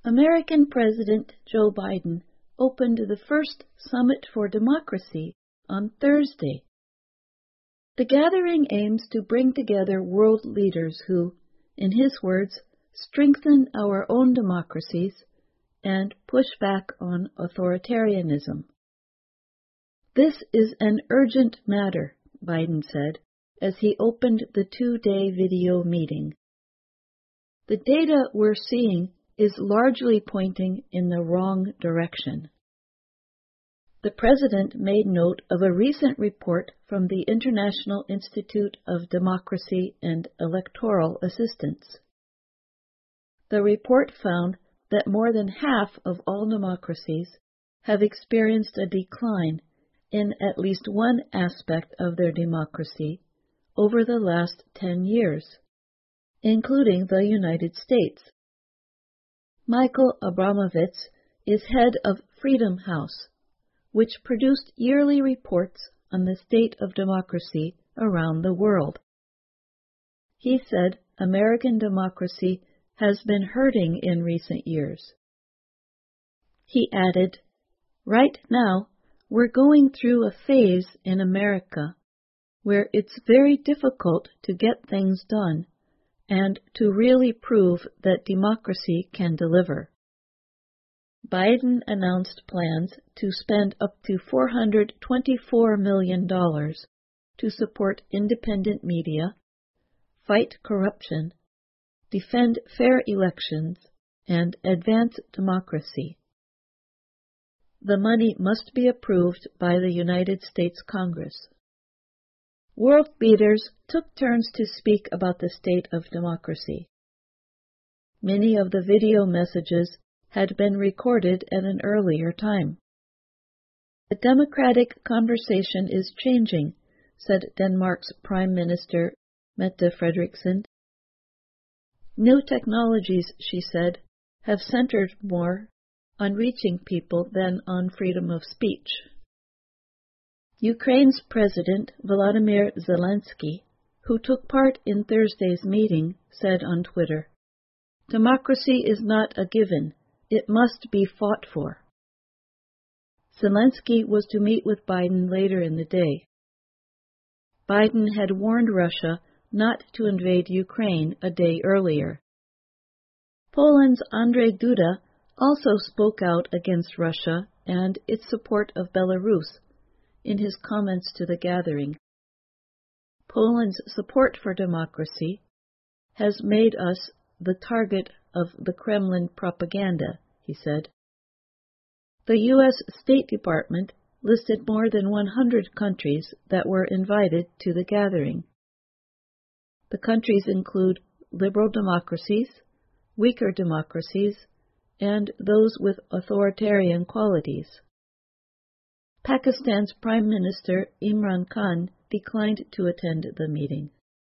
American President Joe Biden opened the first Summit for Democracy on Thursday. The gathering aims to bring together world leaders who, in his words, strengthen our own democracies and push back on authoritarianism. This is an urgent matter, Biden said, as he opened the two-day video meeting. The data we're seeing is largely pointing in the wrong direction. The president made note of a recent report from the International Institute of Democracy and Electoral Assistance. The report found that more than half of all democracies have experienced a decline in at least one aspect of their democracy over the last 10 years, including the United States. Michael Abramovitz is head of Freedom House, which produced yearly reports on the state of democracy around the world. He said American democracy has been hurting in recent years. He added, "Right now, we're going through a phase in America where it's very difficult to get things done and to really prove that democracy can deliver." Biden announced plans to spend up to $424 million to support independent media, fight corruption, defend fair elections, and advance democracy. The money must be approved by the United States Congress. World leaders took turns to speak about the state of democracy. Many of the video messages had been recorded at an earlier time. The democratic conversation is changing, said Denmark's Prime Minister Mette Frederiksen. New technologies, she said, have centered more on reaching people than on freedom of speech. Ukraine's President Volodymyr Zelensky, who took part in Thursday's meeting, said on Twitter, "Democracy is not a given. It must be fought for." Zelensky was to meet with Biden later in the day. Biden had warned Russia not to invade Ukraine a day earlier. Poland's Andrzej Duda also spoke out against Russia and its support of Belarus in his comments to the gathering. Poland's support for democracy has made us the target of the Kremlin propaganda, he said. The U.S. State Department listed more than 100 countries that were invited to the gathering. The countries include liberal democracies, weaker democracies, and those with authoritarian qualities. Pakistan's Prime Minister Imran Khan declined to attend the meeting.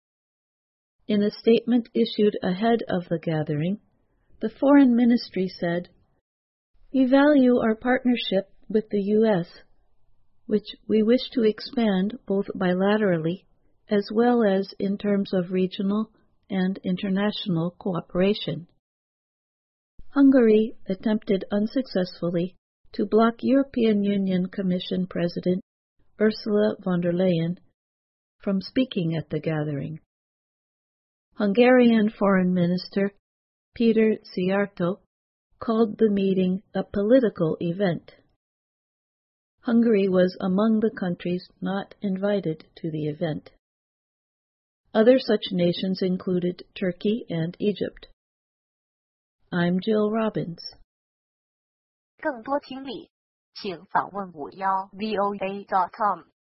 In a statement issued ahead of the gathering, the Foreign Ministry said, "We value our partnership with the U.S., which we wish to expand both bilaterally as well as in terms of regional and international cooperation." Hungary attempted unsuccessfully to block European Union Commission President Ursula von der Leyen from speaking at the gathering. Hungarian Foreign Minister Peter Szijjártó called the meeting a political event. Hungary was among the countries not invited to the event. Other such nations included Turkey and Egypt. I'm Jill Robbins. 更多听力，请访问51voa.com。